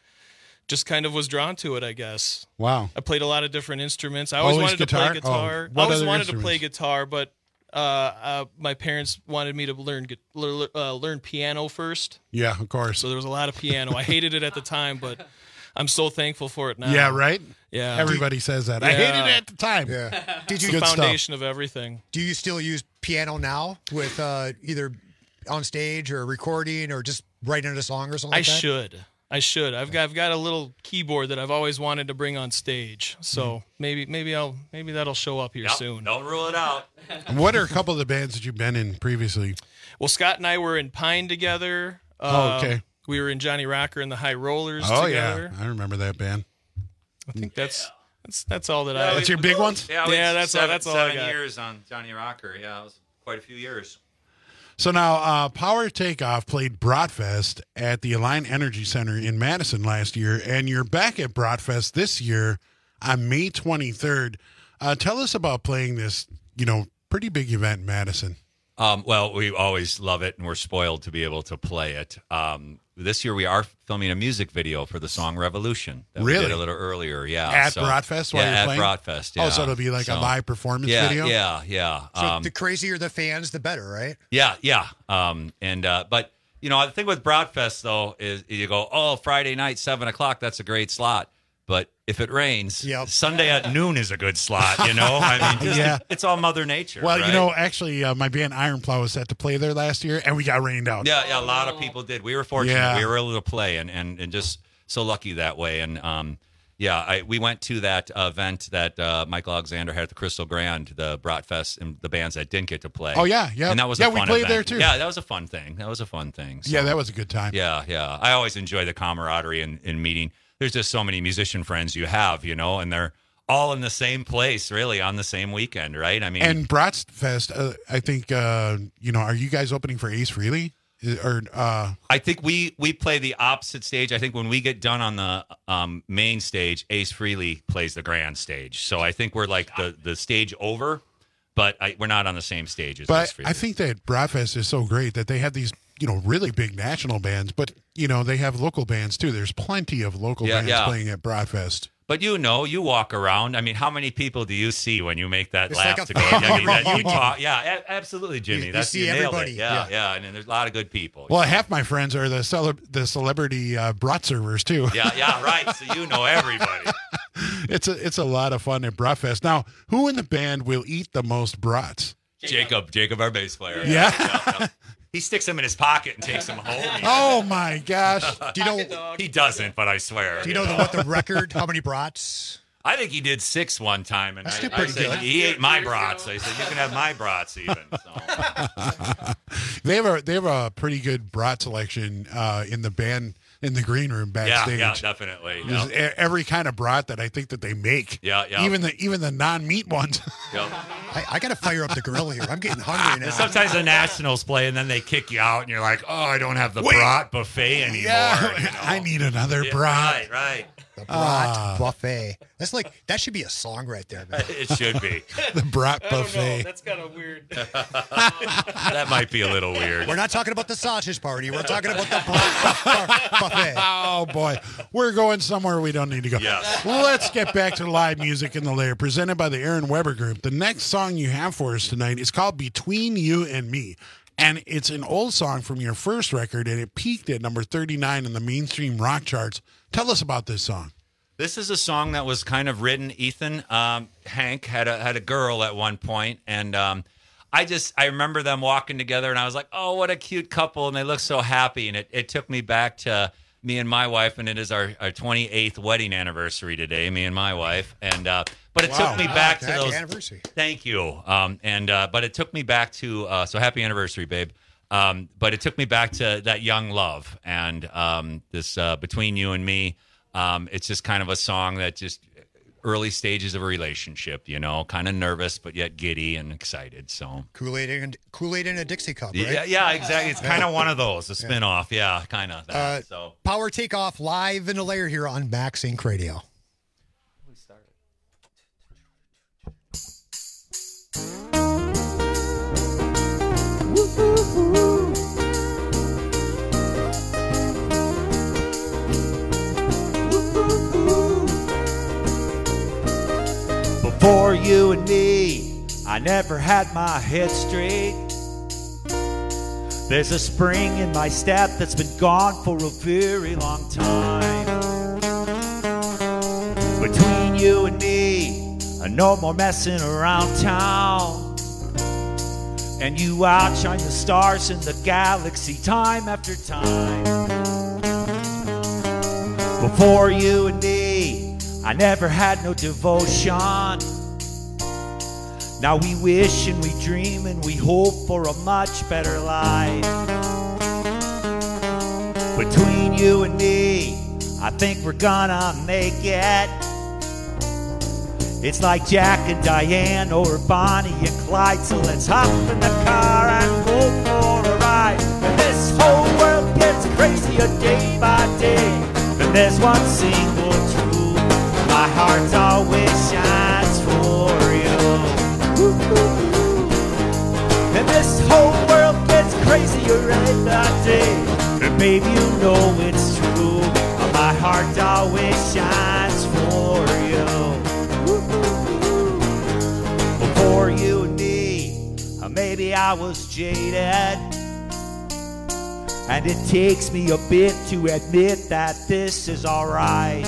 was drawn to it, I guess. Wow. I played a lot of different instruments. I always wanted to play guitar. Oh, I always wanted to play guitar, but my parents wanted me to learn piano first. Yeah, of course. So there was a lot of piano. I hated it at the time, but I'm so thankful for it now. Yeah, right? Yeah. Everybody says that. I hated it at the time. Yeah. It's the foundation of everything. Do you still use piano now with either on stage or recording or just writing a song or something like that? I should. I've got a little keyboard that I've always wanted to bring on stage. So maybe that'll show up here soon. Don't rule it out. What are a couple of the bands that you've been in previously? Well, Scott and I were in Pine together. Okay. We were in Johnny Rocker and the High Rollers together. together. I remember that band. I think that's all that That's your big ones? Yeah, that's all I got. 7 years on Johnny Rocker. Yeah, it was quite a few years. So now, Power Takeoff played Bratfest at the Alliant Energy Center in Madison last year, and you're back at Bratfest this year on May 23rd. Tell us about playing this, pretty big event in Madison. Well, we always love it, and we're spoiled to be able to play it. This year, we are filming a music video for the song Revolution that we did a little earlier. Yeah, at Bratfest while you're playing? At Bratfest, yeah. Oh, so it'll be like a live performance video? Yeah. So the crazier the fans, the better, right? Yeah. But, the thing with Bratfest, though, is you go, Friday night, 7 o'clock, that's a great slot. But if it rains, Sunday at noon is a good slot, I mean, it's all Mother Nature. Well, right? actually, my band Iron Plow was set to play there last year, and we got rained out. Yeah, a lot of people did. We were fortunate. Yeah. We were able to play and just so lucky that way. And, we went to that event that Michael Alexander had at the Crystal Grand, the Bratfest, and the bands that didn't get to play. Oh, yeah. And that was a fun we played event. there, too. Yeah, that was a fun thing. So, yeah, that was a good time. Yeah. I always enjoy the camaraderie in meeting. There's just so many musician friends you have, and they're all in the same place, really, on the same weekend, right? I mean, and Bratfest, I think, are you guys opening for Ace Frehley? I think we play the opposite stage. I think when we get done on the main stage, Ace Frehley plays the grand stage. So I think we're like the stage over, but we're not on the same stage as Ace Frehley. I think that Bratfest is so great that they have these really big national bands, but they have local bands too. There's plenty of local bands playing at Bratfest. But you walk around. I mean, how many people do you see when you make that lap like to go? Absolutely, Jimmy. You see everybody. Yeah, and there's a lot of good people. Well, half my friends are the celebrity brat servers too. Yeah, right. So you know everybody. It's a lot of fun at Bratfest. Now, who in the band will eat the most brats? Jacob, our bass player. Yeah. He sticks them in his pocket and takes them home. Oh my gosh! Do you know he doesn't? But I swear. Do you know what the record? How many brats? I think he did 6 one time, and That's I pretty said good. He ate my brats. I said you can have my brats even. So. They have a pretty good brat selection in the band in the green room backstage. Yeah, definitely. There's every kind of brat that I think that they make. Yeah. Even the non-meat ones. Yep. I got to fire up the grill here. I'm getting hungry now. Sometimes the Nationals play, and then they kick you out, and you're like, "Oh, I don't have the brat buffet anymore." Yeah, I need another brat. Right. The brat buffet. That should be a song right there, man. It should be. The brat buffet. That's kind of weird. That might be a little weird. We're not talking about the sausage party. We're talking about the brat buffet. Oh boy, we're going somewhere we don't need to go. Yes. Let's get back to live music in the lair, presented by the Aaron Weber Group. The next song you have for us tonight is called "Between You and Me." And it's an old song from your first record, and it peaked at number 39 in the mainstream rock charts. Tell us about this song. This is a song that was kind of written. Ethan Hank had a girl at one point, and I remember them walking together, and I was like, "Oh, what a cute couple!" And they look so happy, and it took me back to me and my wife, and it is our 28th wedding anniversary today. Me and my wife, and but it took me back to those. Anniversary. Thank you. But it took me back to so happy anniversary, babe. But it took me back to that young love and this Between You and Me. It's just kind of a song that just early stages of a relationship, kind of nervous but yet giddy and excited. So Kool-Aid in a Dixie cup, right? Yeah, exactly. It's kind of one of those, a spinoff. Yeah, kind of. So Power Takeoff live in the lair here on Max Inc. Radio. Woo. I never had my head straight. There's a spring in my step that's been gone for a very long time. Between you and me, no more messing around town. And you outshine the stars in the galaxy time after time. Before you and me, I never had no devotion. Now we wish and we dream and we hope for a much better life. Between you and me, I think we're gonna make it. It's like Jack and Diane or Bonnie and Clyde. So let's hop in the car and go for a ride. And this whole world gets crazier day by day. And there's one single truth, my heart always shines for you. And this whole world gets crazier every day. And maybe you know it's true, my heart always shines for you. Before you and me, maybe I was jaded. And it takes me a bit to admit that this is alright.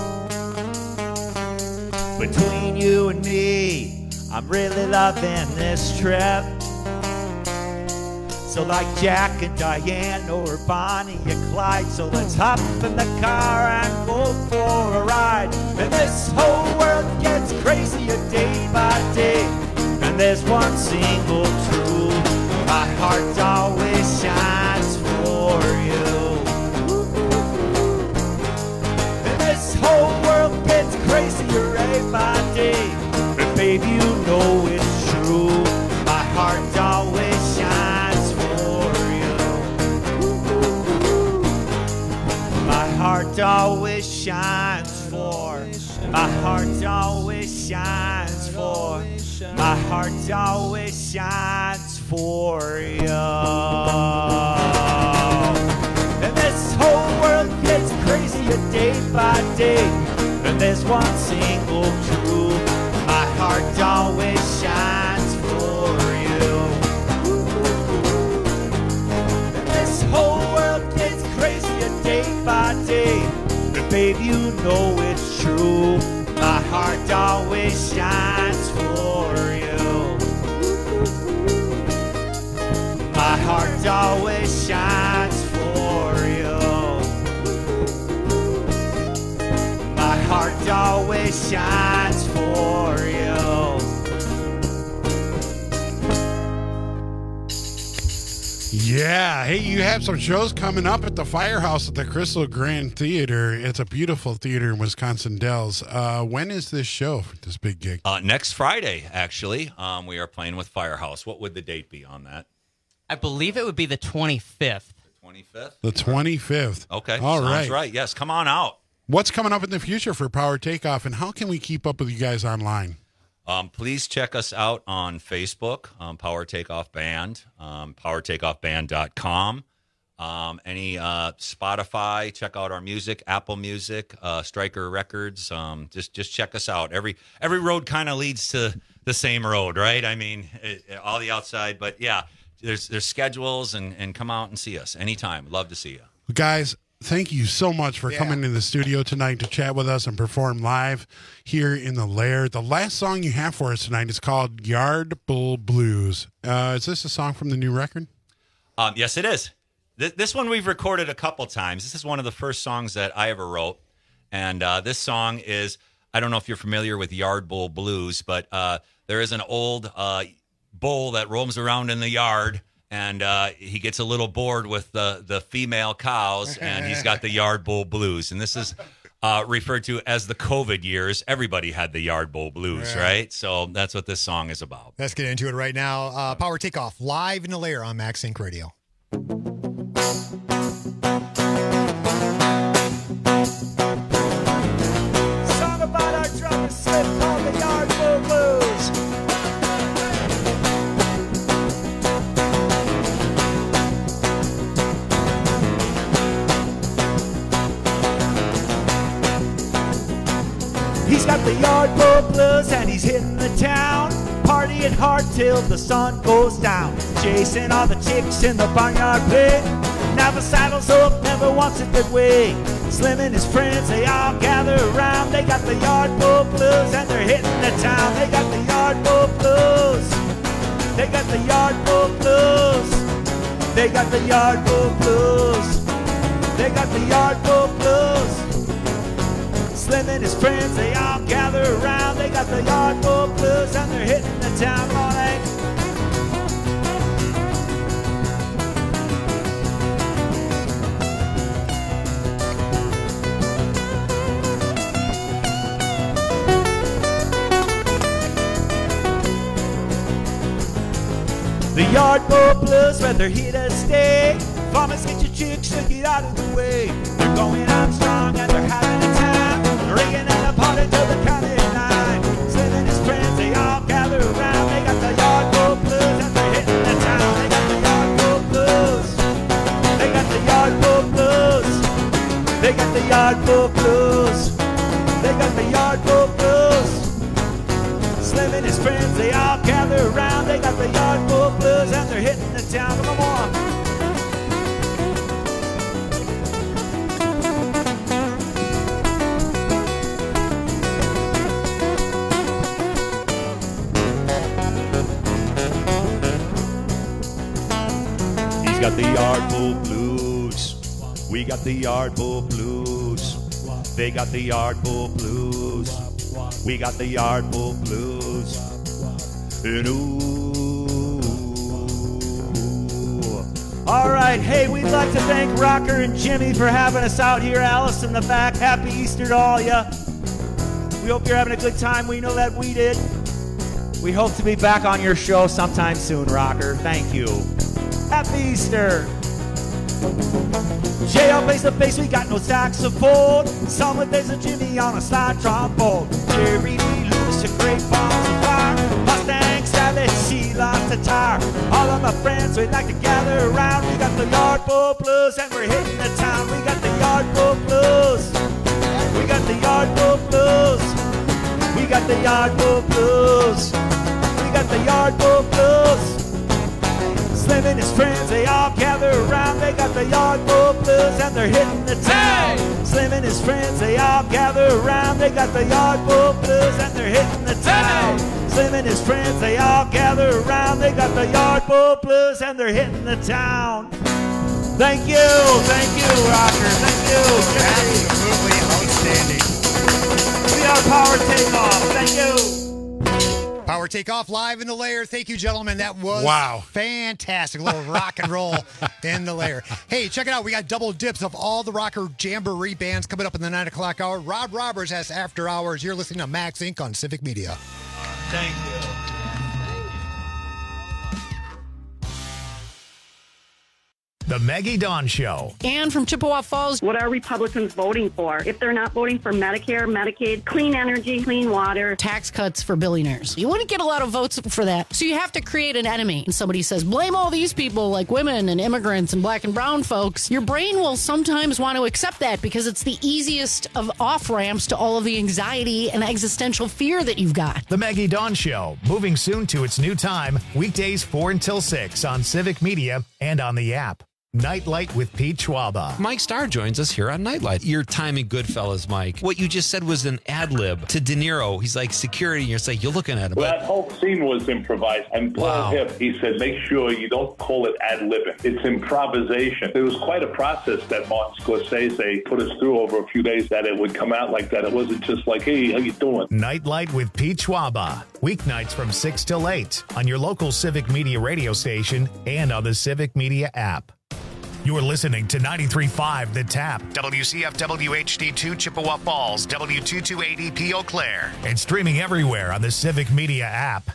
Between you and me, I'm really loving this trip. So like Jack and Diane or Bonnie and Clyde, so let's hop in the car and go for a ride. And this whole world gets crazier day by day. And there's one single truth, my heart always shines for you. And this whole world gets crazier day by day. And baby, you know it's true, my heart always shines for you. My heart always shines for, my heart always shines for, my heart always shines for you. And this whole world gets crazier day by day. And there's one single truth, my heart always shines for you. And this whole world gets crazier day by day. And babe, you know it's true, my heart always shines for you. My heart always shines for you. My heart always shines for you. Yeah. Hey, you have some shows coming up at the Firehouse at the Crystal Grand Theater. It's a beautiful theater in Wisconsin Dells. When is this show, this big gig? Next Friday, actually. We are playing with Firehouse. What would the date be on that? I believe it would be the 25th. 25th? The 25th. Okay. All Sounds right. right. Yes, come on out. What's coming up in the future for Power Takeoff, and how can we keep up with you guys online? Please check us out on Facebook, Power Takeoff Band, powertakeoffband.com. Any Spotify, check out our music, Apple Music, Stryker Records. Just check us out. Every road kind of leads to the same road, right? I mean, all the outside, but yeah, there's schedules, and come out and see us anytime. Love to see you. Guys, thank you so much for coming in the studio tonight to chat with us and perform live here in the Lair. The last song you have for us tonight is called Yard Bull Blues. Is this a song from the new record? Yes, it is. This one we've recorded a couple times. This is one of the first songs that I ever wrote. And this song is, I don't know if you're familiar with Yard Bull Blues, but there is an old bull that roams around in the yard. And he gets a little bored with the female cows, and he's got the Yard Bull Blues. And this is referred to as the COVID years. Everybody had the Yard Bull Blues, right? So that's what this song is about. Let's get into it right now. Power Takeoff, live in the Lair on Max Inc. Radio. Song about our drum slip called the Yard Bull Blues. He's got the Yard Bull Blues and he's hitting the town. partying hard till the sun goes down, chasing all the chicks in the barnyard play. Never saddles up, never wants it that way. Slim and his friends, they all gather around. They got the yard full blues and they're hitting the town. They got the yard full blues. They got the yard full blues. They got the yard full blues. They got the yard full blues. Slim and his friends, they all gather around. They got the yard full blues and they're hitting the town. Come on, Hank. The yard full blues, where they're here to stay. Farmers, get your chicks to get out of the way. They're going on strong and they're having a time. They're ringing at a party till the county line. Slim and his friends, they all gather around. They got the yard full blues and they're hitting the town. They got the yard full blues. They got the yard full blues. They got the yard full blues. They got the yard full blues. Slim and his friends, they all gather around. They got the yard full blues and they're hitting the town. Come on. He's got the yard full blues. We got the yard full blues. They got the yard full blues. We got the yard full blues. And ooh. All right, hey, we'd like to thank Rocker and Jimmy for having us out here. Alice in the back, happy Easter to all ya. We hope you're having a good time. We know that we did. We hope to be back on your show sometime soon, Rocker. Thank you. Happy Easter. J.O. plays the bass, we got no saxophone. Someone plays a Jimmy on a slide trombone. Jerry Lee Lewis, a great balls of fire. Mustang Sally, she lost a tire. All of my friends, we'd like to gather around. We got the yard full blues and we're hitting the town. We got the yard full blues. We got the yard full blues. We got the yard full blues. We got the yard full blues. Slim and his friends, they all gather around. They got the yard full blues and they're hitting the town. Hey! Slim and his friends, they all gather around. They got the yard full blues and they're hitting the town. Hey! Slim and his friends, they all gather around. They got the yard full blues and they're hitting the town. Thank you, Rocker. Thank you. Absolutely outstanding. We are Power Takeoff. Thank you. Power Takeoff live in the lair. Thank you, gentlemen. That was fantastic. A little rock and roll in the lair. Hey, check it out. We got double dips of all the Rocker Jamboree bands coming up in the 9 o'clock hour. Rob Roberts has After Hours. You're listening to Max Inc. on Civic Media. Thank you. The Maggie Dawn Show. And from Chippewa Falls. What are Republicans voting for? If they're not voting for Medicare, Medicaid, clean energy, clean water. Tax cuts for billionaires. You wouldn't get a lot of votes for that. So you have to create an enemy. And somebody says, blame all these people like women and immigrants and black and brown folks. Your brain will sometimes want to accept that because it's the easiest of off-ramps to all of the anxiety and existential fear that you've got. The Maggie Dawn Show. Moving soon to its new time. Weekdays 4 until 6 on Civic Media and on the app. Nightlight with Pete Schwaba. Mike Starr joins us here on Nightlight. Your time in Goodfellas, Mike. What you just said was an ad lib to De Niro. He's like security, and you're like, you're looking at him. Well, that whole scene was improvised. And Paul Hip, he said, make sure you don't call it ad libbing. It's improvisation. It was quite a process that Martin Scorsese put us through over a few days that it would come out like that. It wasn't just like, hey, how you doing? Nightlight with Pete Schwaba. Weeknights from 6 till 8 on your local Civic Media radio station and on the Civic Media app. You're listening to 93.5 The Tap, WCFW HD2 Chippewa Falls, W228EP Eau Claire, and streaming everywhere on the Civic Media app.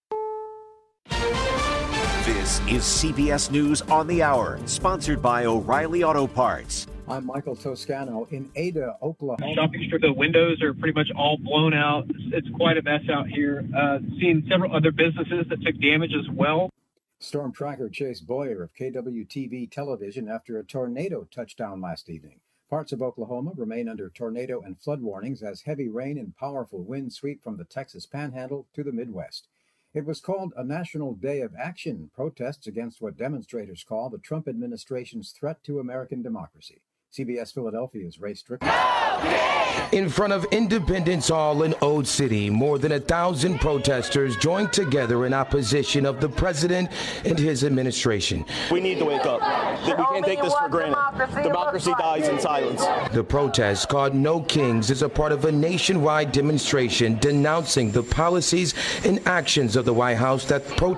This is CBS News on the Hour, sponsored by O'Reilly Auto Parts. I'm Michael Toscano in Ada, Oklahoma. Shopping strip, the windows are pretty much all blown out. It's quite a mess out here. Seen several other businesses that took damage as well. Storm tracker Chase Boyer of KWTV television after a tornado touched down last evening. Parts of Oklahoma remain under tornado and flood warnings as heavy rain and powerful winds sweep from the Texas Panhandle to the Midwest. It was called a National Day of Action, protests against what demonstrators call the Trump administration's threat to American democracy. CBS Philadelphia's Ray Strickland. In front of Independence Hall in Ode City, more than 1,000 protesters joined together in opposition of the president and his administration. We need to wake up. We can't take this for granted. Democracy dies in silence. The protest, called No Kings, is a part of a nationwide demonstration denouncing the policies and actions of the White House that